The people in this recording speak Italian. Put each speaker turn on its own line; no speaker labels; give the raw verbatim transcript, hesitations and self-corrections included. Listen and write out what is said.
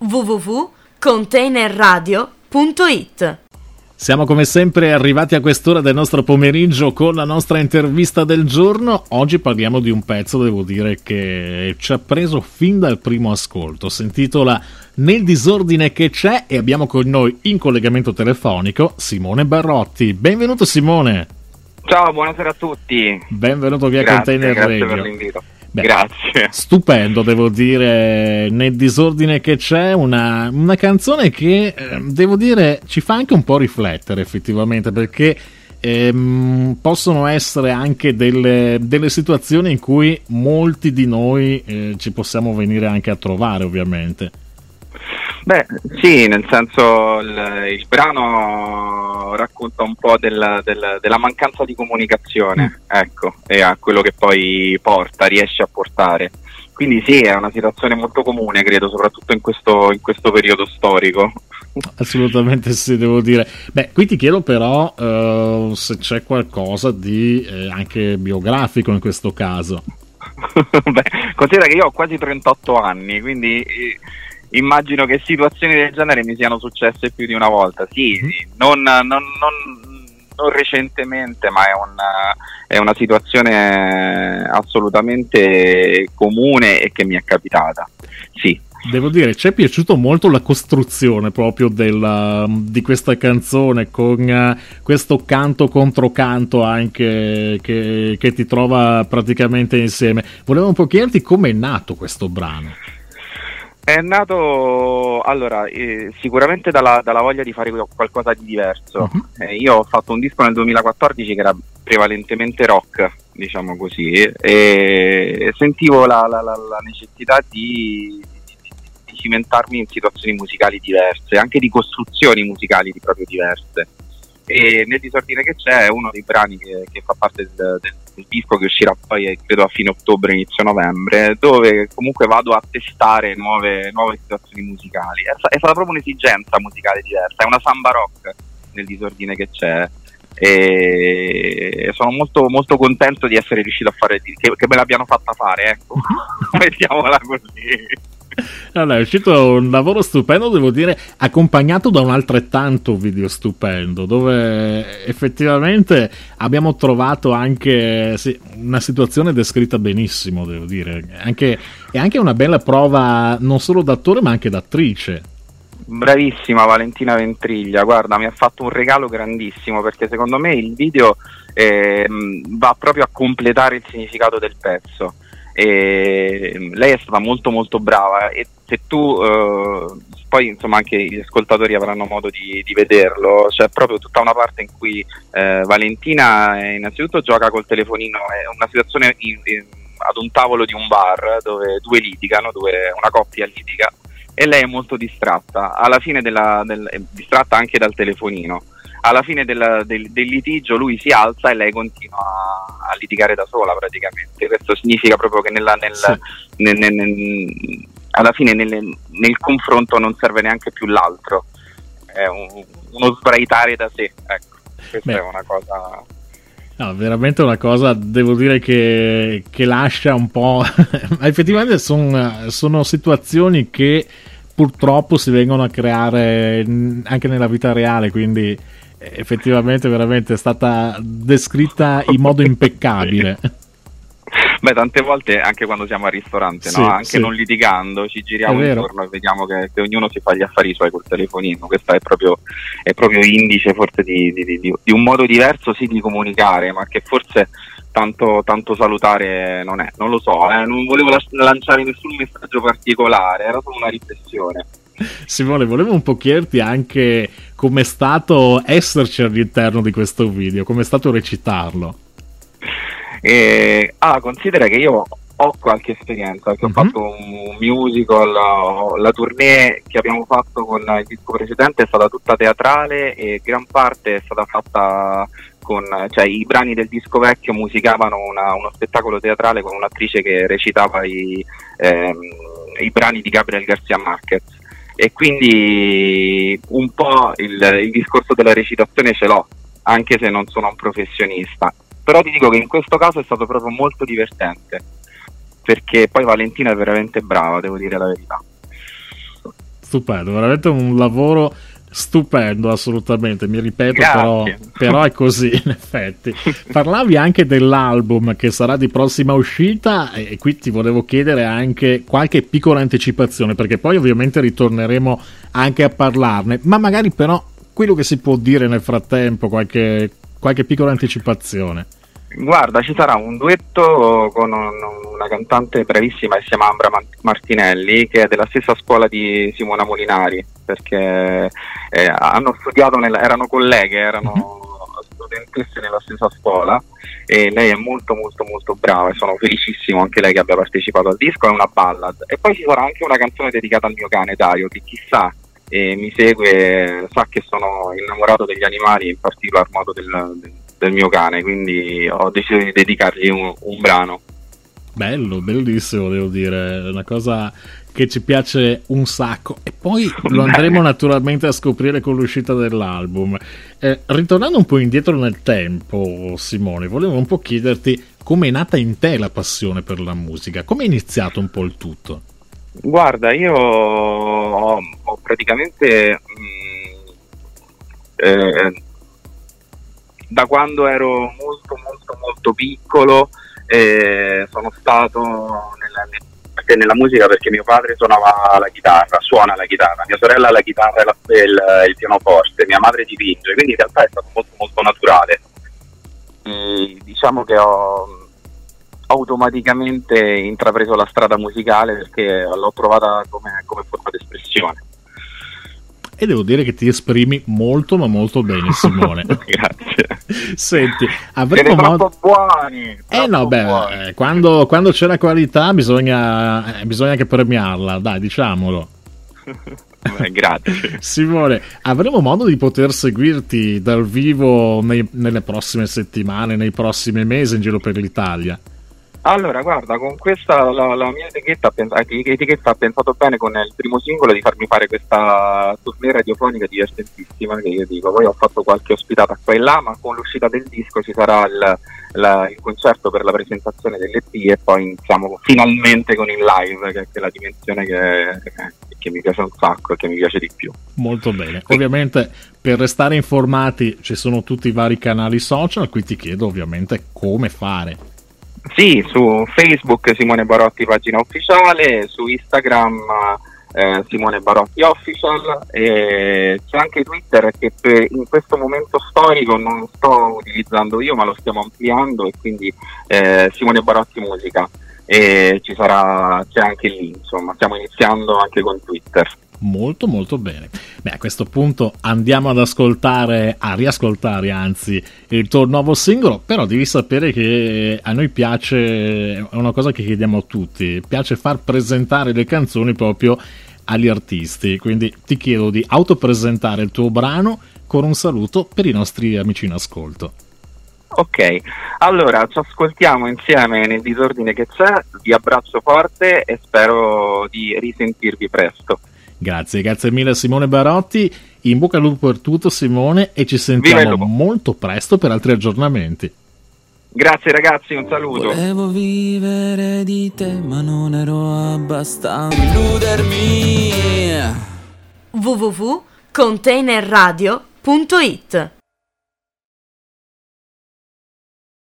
w w w punto container radio punto it.
Siamo come sempre arrivati a quest'ora del nostro pomeriggio con la nostra intervista del giorno. Oggi parliamo di un pezzo, devo dire, che ci ha preso fin dal primo ascolto. Si intitola Nel disordine che c'è e abbiamo con noi in collegamento telefonico Simone Barrotti. Benvenuto Simone.
Ciao, buonasera a tutti.
Benvenuto via
grazie,
Container
grazie
Radio.
Per l'invito.
Beh,
grazie.
Stupendo, devo dire, Nel disordine che c'è, una, una canzone che, eh, devo dire, ci fa anche un po' riflettere effettivamente, perché ehm, possono essere anche delle, delle situazioni in cui molti di noi eh, ci possiamo venire anche a trovare, ovviamente.
Beh, sì, nel senso il, il brano racconta un po' del, del, della mancanza di comunicazione, mm. ecco, e a quello che poi porta, riesce a portare. Quindi sì, è una situazione molto comune, credo, soprattutto in questo, in questo periodo storico.
Assolutamente sì, devo dire. Beh, qui ti chiedo però uh, se c'è qualcosa di eh, anche biografico in questo caso.
Beh, considera che io ho quasi trentotto anni, quindi... immagino che situazioni del genere mi siano successe più di una volta, sì, sì. Non, non, non, non recentemente, ma è una, è una situazione assolutamente comune e che mi è capitata, sì.
Devo dire, ci è piaciuto molto la costruzione proprio della, di questa canzone, con uh, questo canto contro canto anche che, che ti trova praticamente insieme. Volevo un po' chiederti come è nato questo brano.
È nato, allora, eh, sicuramente dalla, dalla voglia di fare qualcosa di diverso. Uh-huh. Eh, io ho fatto un disco nel duemilaquattordici che era prevalentemente rock, diciamo così, e sentivo la, la, la, la necessità di, di, di cimentarmi in situazioni musicali diverse, anche di costruzioni musicali di proprio diverse. E Nel disordine che c'è è uno dei brani che, che fa parte del, del, del disco che uscirà poi credo a fine ottobre, inizio novembre, dove comunque vado a testare nuove, nuove situazioni musicali. È, è stata proprio un'esigenza musicale diversa, è una samba rock Nel disordine che c'è, e sono molto molto contento di essere riuscito a fare, che, che me l'abbiano fatta fare, ecco. Mettiamola così.
Allora, è uscito un lavoro stupendo, devo dire, accompagnato da un altrettanto video stupendo, dove effettivamente abbiamo trovato anche sì, una situazione descritta benissimo, devo dire, anche, è anche una bella prova non solo d'attore ma anche d'attrice.
Bravissima Valentina Ventriglia, guarda, mi ha fatto un regalo grandissimo, perché secondo me il video eh, va proprio a completare il significato del pezzo. E lei è stata molto molto brava, e se tu eh, poi insomma anche gli ascoltatori avranno modo di, di vederlo, c'è proprio tutta una parte in cui eh, Valentina eh, innanzitutto gioca col telefonino, è una situazione in, in, ad un tavolo di un bar dove due litigano, dove una coppia litiga e lei è molto distratta, alla fine della, del, è distratta anche dal telefonino. Alla fine del, del, del litigio lui si alza e lei continua a, a litigare da sola praticamente. Questo significa proprio che nella, nel, sì. nel, nel, nel, alla fine nel, nel confronto non serve neanche più l'altro, è un, uno sbraitare da sé, ecco. Questa Beh. è una cosa...
No, veramente una cosa, devo dire, che, che lascia un po'... Effettivamente son, sono situazioni che purtroppo si vengono a creare anche nella vita reale, quindi... effettivamente veramente è stata descritta in modo impeccabile.
Beh, tante volte anche quando siamo al ristorante,
sì,
no? Anche
sì.
non litigando, ci giriamo intorno e vediamo che, che ognuno si fa gli affari suoi col telefonino. Questa è proprio, è proprio indice forse di, di, di, di un modo diverso sì di comunicare, ma che forse tanto, tanto salutare non è, non lo so, eh? Non volevo lanciare nessun messaggio particolare, era solo una riflessione.
Simone, volevo un po' chiederti anche com'è stato esserci all'interno di questo video, com'è stato recitarlo.
Eh, ah, considera che io ho qualche esperienza, perché mm-hmm. ho fatto un musical, la tournée che abbiamo fatto con il disco precedente è stata tutta teatrale e gran parte è stata fatta con, cioè i brani del disco vecchio musicavano una, uno spettacolo teatrale con un'attrice che recitava i, ehm, i brani di Gabriel García Márquez. E quindi un po' il, il discorso della recitazione ce l'ho, anche se non sono un professionista, però ti dico che in questo caso è stato proprio molto divertente, perché poi Valentina è veramente brava, devo dire la verità.
stupendo, veramente un lavoro stupendo, assolutamente, mi ripeto, però, però è così in effetti. Parlavi anche dell'album che sarà di prossima uscita e qui ti volevo chiedere anche qualche piccola anticipazione, perché poi ovviamente ritorneremo anche a parlarne, ma magari però quello che si può dire nel frattempo, qualche, qualche piccola anticipazione.
Guarda, ci sarà un duetto con un, una cantante bravissima che si chiama Ambra Martinelli, che è della stessa scuola di Simona Molinari, perché eh, hanno studiato, nella, erano colleghe, erano studentesse nella stessa scuola, e lei è molto molto molto brava e sono felicissimo anche lei che abbia partecipato al disco. È una ballad, e poi ci sarà anche una canzone dedicata al mio cane Dario, che chissà e mi segue sa che sono innamorato degli animali, in particolar modo del, del del mio cane, quindi ho deciso di dedicargli un, un brano.
Bello, bellissimo, devo dire, è una cosa che ci piace un sacco, e poi lo andremo naturalmente a scoprire con l'uscita dell'album. Eh, ritornando un po' indietro nel tempo, Simone, volevo un po' chiederti come è nata in te la passione per la musica, come è iniziato un po' il tutto?
Guarda, io ho, ho praticamente mh, eh, da quando ero molto molto molto piccolo eh, sono stato nella, nella musica, perché mio padre suonava la chitarra, suona la chitarra, mia sorella la chitarra e la, il, il pianoforte, mia madre dipinge, quindi in realtà è stato molto molto naturale. E diciamo che ho automaticamente intrapreso la strada musicale perché l'ho trovata come, come forma di espressione.
E devo dire che ti esprimi molto ma molto bene, Simone.
Grazie.
Senti, avremo modo...
troppo buoni.
Eh no, beh, buoni. Quando, quando c'è la qualità bisogna, eh, bisogna che premiarla, dai, diciamolo.
Beh, grazie.
Simone, avremo modo di poter seguirti dal vivo nei, nelle prossime settimane, nei prossimi mesi in giro per l'Italia?
Allora, guarda, con questa la, la mia etichetta ha, pensato, etichetta ha pensato bene con il primo singolo di farmi fare questa tournée radiofonica divertentissima, che io dico, poi ho fatto qualche ospitata qua e là, ma con l'uscita del disco ci sarà il, la, il concerto per la presentazione dell'E P, e poi iniziamo finalmente con il live, che è la dimensione che, che mi piace un sacco e che mi piace di più.
Molto bene. Ovviamente per restare informati ci sono tutti i vari canali social, qui ti chiedo ovviamente come fare.
Sì, su Facebook Simone Barotti pagina ufficiale, su Instagram eh, Simone Barotti Official, e c'è anche Twitter che per, in questo momento storico non sto utilizzando io, ma lo stiamo ampliando, e quindi eh, Simone Barotti Musica, e ci sarà, c'è anche lì, insomma stiamo iniziando anche con Twitter.
Molto molto bene. Beh, a questo punto andiamo ad ascoltare, a riascoltare anzi, il tuo nuovo singolo, però devi sapere che a noi piace, è una cosa che chiediamo a tutti, piace far presentare le canzoni proprio agli artisti, quindi ti chiedo di autopresentare il tuo brano con un saluto per i nostri amici in ascolto.
Ok, allora ci ascoltiamo insieme nel disordine che c'è, vi abbraccio forte e spero di risentirvi presto.
Grazie, grazie mille Simone Barotti, in bocca al lupo per tutto Simone, e ci sentiamo molto presto per altri aggiornamenti.
Grazie ragazzi, un saluto.
Volevo vivere di te ma non ero abbastanza illudermi.
w w w punto container radio punto it